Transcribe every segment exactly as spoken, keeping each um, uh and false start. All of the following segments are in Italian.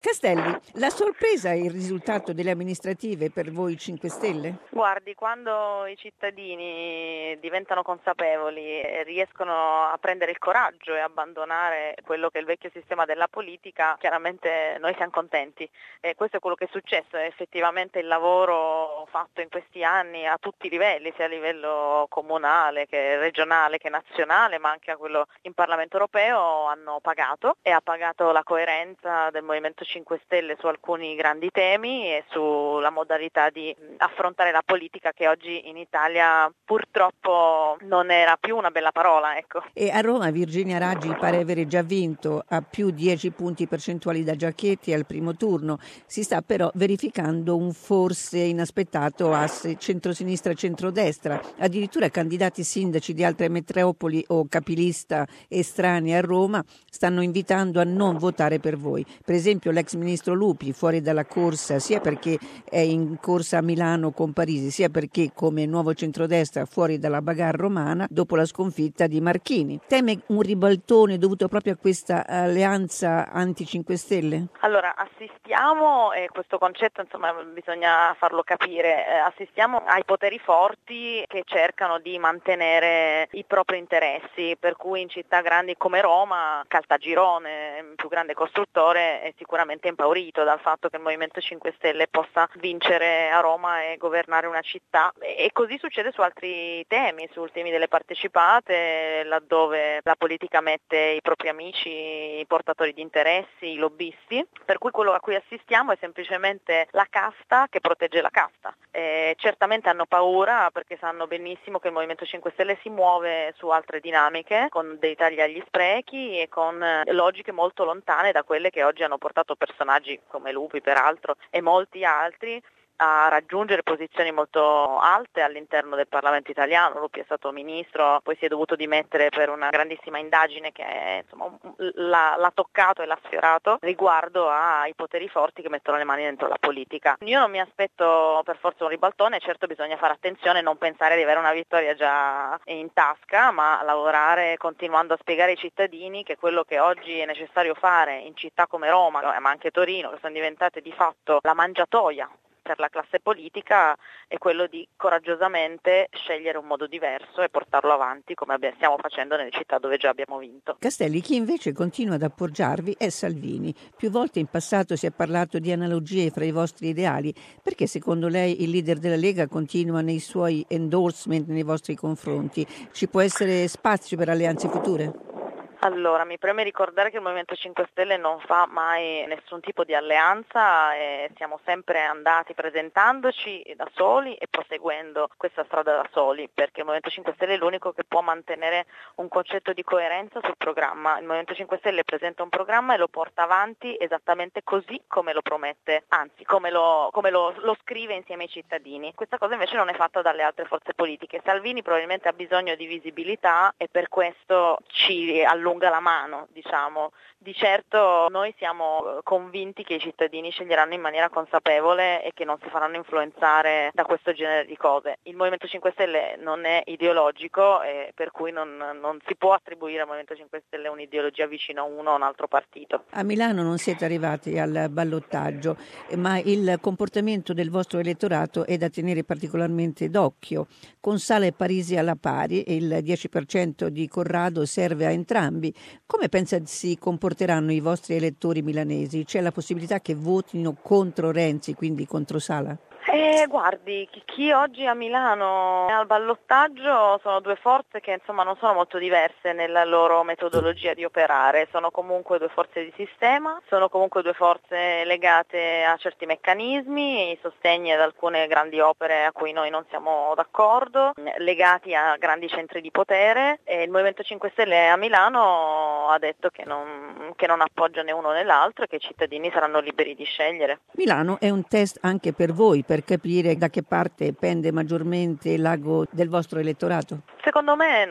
Castelli, la sorpresa è il risultato delle amministrative per voi cinque Stelle? Guardi, quando i cittadini diventano consapevoli e riescono a prendere il coraggio e abbandonare quello che è il vecchio sistema della politica, chiaramente noi siamo contenti. E questo è quello che è successo, è effettivamente il lavoro fatto in questi anni a tutti i livelli, sia a livello comunale che regionale che nazionale, ma anche a quello in Parlamento europeo, hanno pagato e ha pagato la coerenza del Movimento cinque Stelle su alcuni grandi temi e sulla modalità di affrontare la politica che oggi in Italia purtroppo non era più una bella parola, ecco. E a Roma Virginia Raggi pare avere già vinto a più dieci punti percentuali da Giorgetti al primo turno. Si sta però verificando un forse inaspettato asse centrosinistra-centrodestra. Addirittura candidati sindaci di altre metropoli o capilista estranei a Roma stanno invitando a non votare per voi. Per esempio l'ex ministro Lupi fuori dalla corsa sia perché è in corsa a Milano con Parisi, sia perché come nuovo centrodestra fuori dalla bagarre romana dopo la sconfitta di Marchini. Teme un ribaltone dovuto proprio a questa alleanza anti cinque Stelle? Allora, assistiamo, e questo concetto insomma bisogna farlo capire, eh, assistiamo ai poteri forti che cercano di mantenere i propri interessi, per cui in città grandi come Roma, Caltagirone, il più grande costruttore, è sicuramente impaurito dal fatto che il Movimento cinque Stelle possa vincere a Roma e governare una città, e così succede su altri temi, su temi delle partecipate, laddove la politica mette i propri amici, i portatori di interessi, i lobbisti, per cui quello a cui assistiamo è semplicemente la casta che protegge la casta. E certamente hanno paura perché sanno benissimo che il Movimento cinque Stelle si muove su altre dinamiche, con dei tagli agli sprechi e con logiche molto lontane da quelle che oggi hanno portato personaggi come Lupi peraltro e molti altri a raggiungere posizioni molto alte all'interno del Parlamento italiano. Lupi è stato ministro, poi si è dovuto dimettere per una grandissima indagine che insomma, l'ha, l'ha toccato e l'ha sfiorato riguardo ai poteri forti che mettono le mani dentro la politica. Io non mi aspetto per forza un ribaltone, certo bisogna fare attenzione e non pensare di avere una vittoria già in tasca, ma lavorare continuando a spiegare ai cittadini che quello che oggi è necessario fare in città come Roma, ma anche Torino, che sono diventate di fatto la mangiatoia per la classe politica, è quello di coraggiosamente scegliere un modo diverso e portarlo avanti come stiamo facendo nelle città dove già abbiamo vinto. Castelli, chi invece continua ad appoggiarvi è Salvini. Più volte in passato si è parlato di analogie fra i vostri ideali. Perché secondo lei il leader della Lega continua nei suoi endorsement nei vostri confronti? Ci può essere spazio per alleanze future? Allora, mi preme ricordare che il Movimento cinque Stelle non fa mai nessun tipo di alleanza e siamo sempre andati presentandoci da soli e proseguendo questa strada da soli, perché il Movimento cinque Stelle è l'unico che può mantenere un concetto di coerenza sul programma. Il Movimento cinque Stelle presenta un programma e lo porta avanti esattamente così come lo promette, anzi come lo, come lo, lo scrive insieme ai cittadini. Questa cosa invece non è fatta dalle altre forze politiche. Salvini probabilmente ha bisogno di visibilità e per questo ci allunga la mano, diciamo. Di certo noi siamo convinti che i cittadini sceglieranno in maniera consapevole e che non si faranno influenzare da questo genere di cose. Il Movimento cinque Stelle non è ideologico e per cui non, non si può attribuire al Movimento cinque Stelle un'ideologia vicino a uno o un altro partito. A Milano non siete arrivati al ballottaggio, ma il comportamento del vostro elettorato è da tenere particolarmente d'occhio. Con Sala e Parisi alla pari e il dieci per cento di Corrado serve a entrambi. Come pensa si comporteranno i vostri elettori milanesi? C'è la possibilità che votino contro Renzi, quindi contro Sala? Eh, guardi, chi, chi oggi a Milano è al ballottaggio sono due forze che insomma non sono molto diverse nella loro metodologia di operare, sono comunque due forze di sistema, sono comunque due forze legate a certi meccanismi, i sostegni ad alcune grandi opere a cui noi non siamo d'accordo, legati a grandi centri di potere, e il Movimento cinque Stelle a Milano ha detto che non, che non appoggia né uno né l'altro e che i cittadini saranno liberi di scegliere. Milano è un test anche per voi, per capire da che parte pende maggiormente l'ago del vostro elettorato? Secondo me no.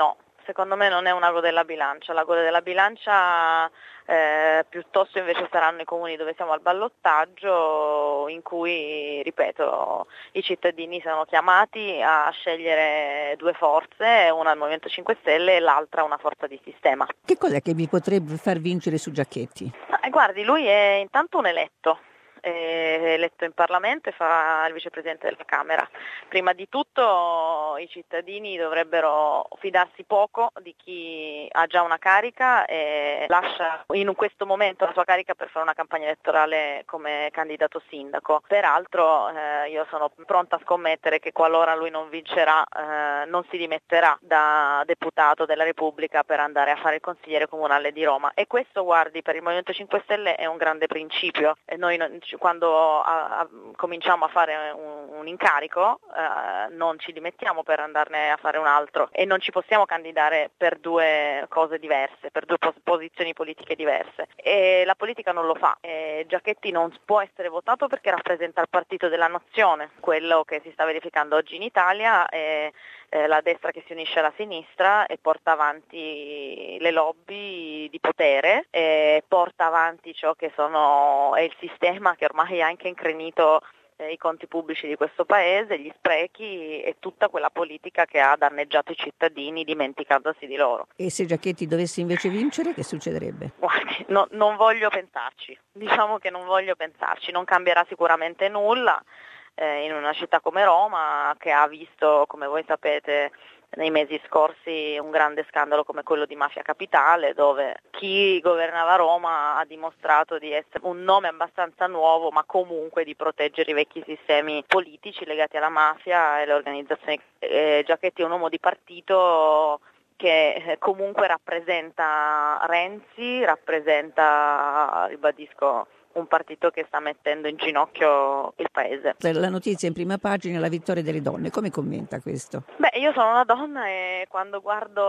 secondo me non è un ago della bilancia, l'ago della bilancia eh, piuttosto invece saranno i comuni dove siamo al ballottaggio, in cui, ripeto, i cittadini sono chiamati a scegliere due forze, una al Movimento cinque Stelle e l'altra una forza di sistema. Che cos'è che vi potrebbe far vincere su Giacchetti? Ah, guardi, lui è intanto un eletto. È eletto in Parlamento e fa il vicepresidente della Camera. Prima di tutto i cittadini dovrebbero fidarsi poco di chi ha già una carica e lascia in questo momento la sua carica per fare una campagna elettorale come candidato sindaco. Peraltro eh, io sono pronta a scommettere che qualora lui non vincerà eh, non si dimetterà da deputato della Repubblica per andare a fare il consigliere comunale di Roma, e questo, guardi, per il Movimento cinque Stelle è un grande principio. E noi non, quando a, a, cominciamo a fare un, un incarico eh, non ci dimettiamo per andarne a fare un altro, e non ci possiamo candidare per due cose diverse, per due pos- posizioni politiche diverse, e la politica non lo fa. E Giacchetti non può essere votato perché rappresenta il partito della nazione. Quello che si sta verificando oggi in Italia è eh, la destra che si unisce alla sinistra e porta avanti le lobby di potere, e porta avanti ciò che sono è il sistema che ormai ha anche increnito eh, i conti pubblici di questo paese, gli sprechi e tutta quella politica che ha danneggiato i cittadini dimenticandosi di loro. E se Giacchetti dovesse invece vincere, che succederebbe? Guardi, no, non voglio pensarci, diciamo che non voglio pensarci, non cambierà sicuramente nulla eh, in una città come Roma, che ha visto, come voi sapete, nei mesi scorsi un grande scandalo come quello di Mafia Capitale, dove chi governava Roma ha dimostrato di essere un nome abbastanza nuovo, ma comunque di proteggere i vecchi sistemi politici legati alla mafia e le organizzazioni. Eh, Giacchetti è un uomo di partito che comunque rappresenta Renzi, rappresenta, ribadisco, un partito che sta mettendo in ginocchio il paese. La notizia in prima pagina è la vittoria delle donne, come commenta questo? Beh, io sono una donna e quando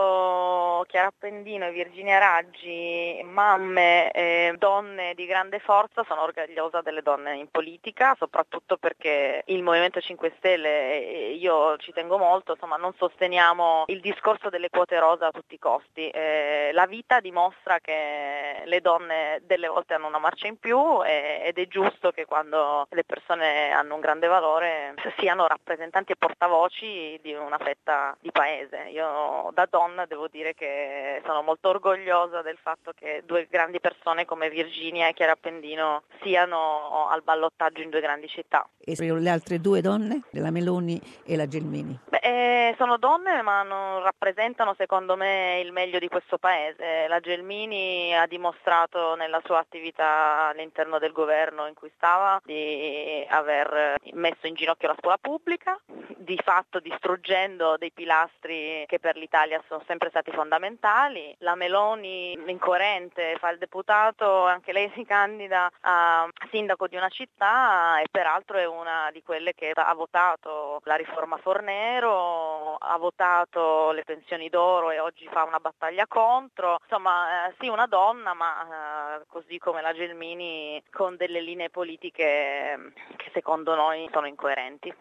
guardo Chiara Appendino e Virginia Raggi, mamme e donne di grande forza, sono orgogliosa delle donne in politica, soprattutto perché il Movimento cinque Stelle, e io ci tengo molto, insomma, non sosteniamo il discorso delle quote rosa a tutti i costi. Eh, la vita dimostra che le donne delle volte hanno una marcia in più, ed è giusto che quando le persone hanno un grande valore siano rappresentanti e portavoci di una fetta di paese. Io da donna devo dire che sono molto orgogliosa del fatto che due grandi persone come Virginia e Chiara Appendino siano al ballottaggio in due grandi città. E le altre due donne, la Meloni e la Gelmini? Beh, eh, sono donne ma non rappresentano secondo me il meglio di questo paese. La Gelmini ha dimostrato nella sua attività all'interno del governo in cui stava di aver messo in ginocchio la scuola pubblica, di fatto distruggendo dei pilastri che per l'Italia sono sempre stati fondamentali. La Meloni, incoerente, fa il deputato, anche lei si candida a sindaco di una città e peraltro è una di quelle che ha votato la riforma Fornero, ha votato le pensioni d'oro e oggi fa una battaglia contro. Insomma, eh, sì, una donna, ma eh, così come la Gelmini con delle linee politiche che secondo noi sono incoerenti.